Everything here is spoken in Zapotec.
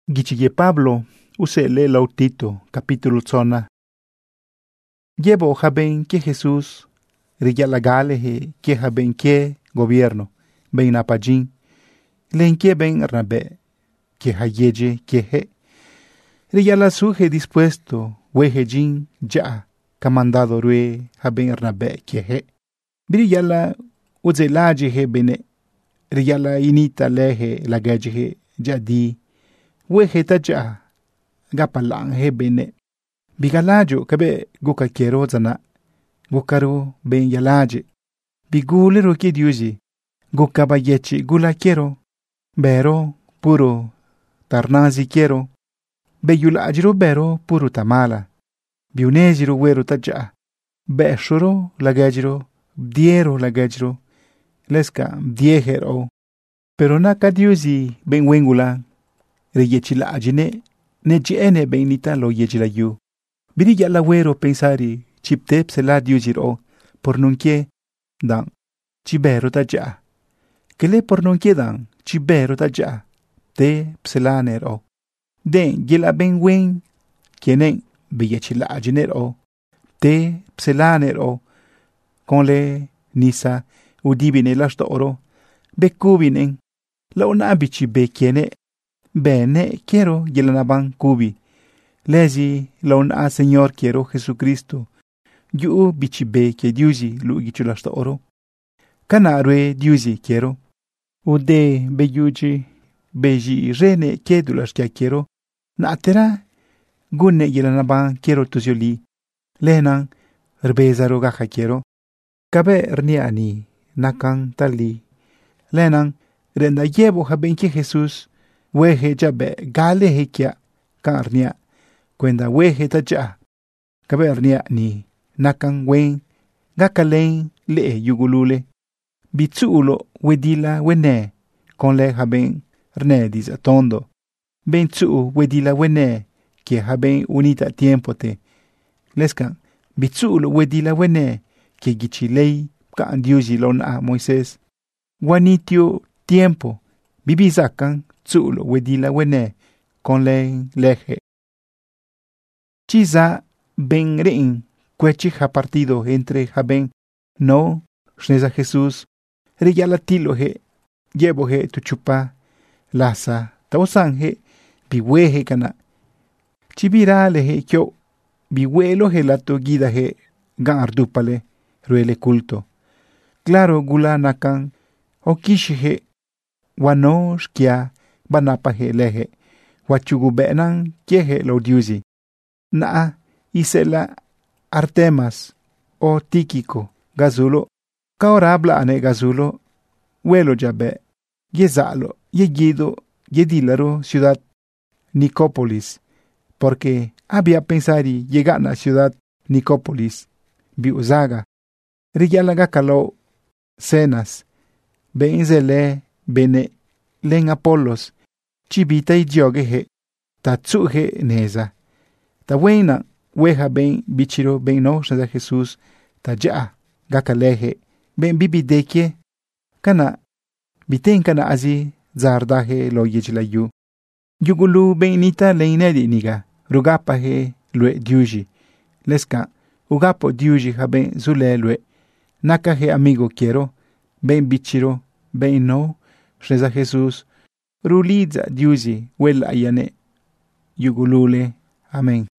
Gichiye Pablo, usele lautito, capítulo zona. Llevo jaben que Jesús, riyalagaleje que jaben que gobierno, ben apajin, len que ben rabe, que hayeye que he. Riyala suje dispuesto, wejejin ya, comandado rue, jaben rabe que he. Briyala uzelaje he bene, riyala inita leje lagaje jadi. Wejeta ja gapalang he bene. Bigalajo kabe gukakero zana. Gukaro ben yalaje. Bigulero ki diuji. Gukabayechi gulakero. Bero puro tarnazi kero. Beyulajiro bero puro tamala. Biunejiro wero taja. Beshoro lagajiro. Diero lagajiro. Leska diejero. Pero naka diuji ben wengula. Reyechila ajine, nejiene benita lo yechila yu. Birilla la wero pensari, chiptep se la diujiro, por nunque dan, chibero taja. Que le por nunque dan, chibero taja, te pselanero. Den gila ben wen, kienen, beyechila ajinero, te pselanero, con le nisa, udibine las oro, becubinen, la unabichi be kiene. Bene, quiero yelanaban kubi. Lezi laun a Señor quiero Jesucristo. Yu bichibe que diusi lu gichulasta oro. Canarue diusi quiero. Ude beyuji beji rene kedulas que quiero. Natera gunne yelanaban quiero tuzioli. Lenan rbezaro gaja quiero. Kabe rniani nakan tali. Lenan renda llevo jaben que Jesús. Weje jabe gale hekia karnia kwenda weje taja kabernia ni nakan wen gakalen le yugulule bitsulo wedila wene con le haben rne disatondo bentsu wedila wene que haben unita tiempo te leskan bitsulo wedila wene que gichilei kan diusi lon a Moisés wanitio tiempo bibizakan tsulo wedila wene con len leje. Chiza ben rein cuechiha partido entre jaben no shneza Jesús reyalatiloje llevoje tu chupa laza tausanje biweje kana chibiraleje kyo biweloje lato guidaje gan ardupale ruele culto claro gula nakan okishihe wanosh kia banapaje leje wachugubenan kieje lo diusi naa isela Artemas o Tíquico gazulo kaora habla ane gazulo huelo jabe yezalo yegido yedilaro ciudad Nicópolis porque había pensari llegar a ciudad Nicópolis biuzaga riyalaga kalo cenas benzele bene len Apolos chibita idiogeje tatsuge neza ta wena weja ben bichiro ben no de Jesús ta ja gakaleje ben bibideke kana biten kana azi zardaje lo yejlayu yugulu ben nita leinedi niga rugapaje lue diuji leska ugapo diuji haben zulelue nakaje amigo quiero ben bichiro ben no reza Jesús ruliza diusi wel ayane yugulule. Amén.